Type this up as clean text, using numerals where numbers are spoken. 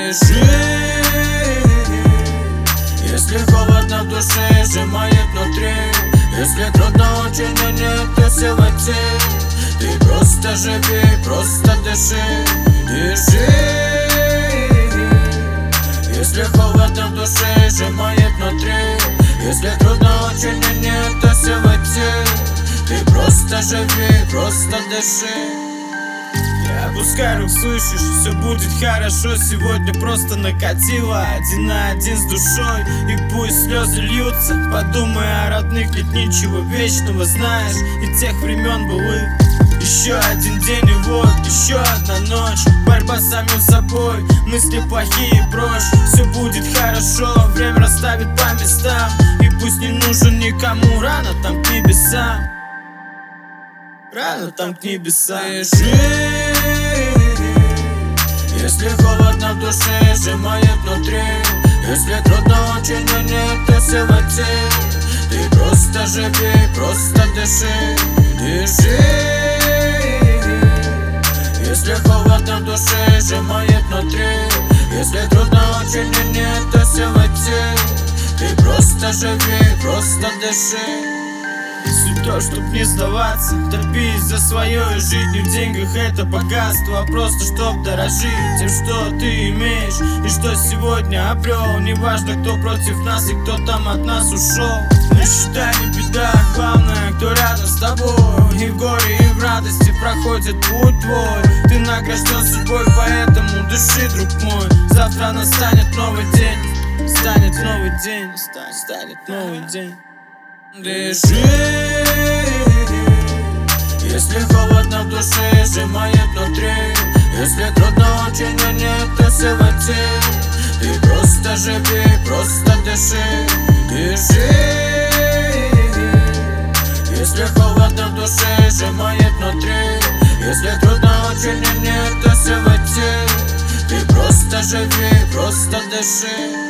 Дыши. Если холодно в душе, сжимает внутри. Если трудно очень, но нет, то силати. Ты просто живи, просто дыши. Дыши. Если холодно в душе, сжимает внутри. Если трудно очень, но нет, то силати. Ты просто живи, просто дыши. Опускай рук, слышишь, все будет хорошо. Сегодня просто накатило один на один с душой. И пусть слезы льются, подумай о родных. Нет ничего вечного, знаешь, и тех времен былых. Еще один день и вот еще одна ночь. Борьба с самим собой, мысли плохие прочь. Все будет хорошо, время расставит по местам. И пусть не нужен никому, рано там к небесам. Рано там к небесам. Дыши. Если холодно в душе, сжимает внутри. Если трудно очень, но нет, то силати. Ты просто живи, просто дыши. Дыши. Если холодно в душе, сжимает внутри. Если трудно очень, но нет, то силати. Ты просто живи, просто дыши. Суть то, чтоб не сдаваться, топись за свое. Жить не в деньгах, это богатство, а просто чтоб дорожить тем, что ты имеешь и что сегодня обрел. Неважно, кто против нас и кто там от нас ушел. Нищета не беда, главное, кто рядом с тобой. И в горе, и в радости проходит путь твой. Ты награжден судьбой, поэтому дыши, друг мой. Завтра настанет новый день, станет новый день, станет новый день. Дыши. Если холодно в душе, сжимает внутри. Если трудно очень, но нет, то силати. Ты просто живи, просто дыши. Дыши. Если холодно в душе, сжимает внутри. Если трудно очень, но нет, то силати. Ты просто живи, просто дыши.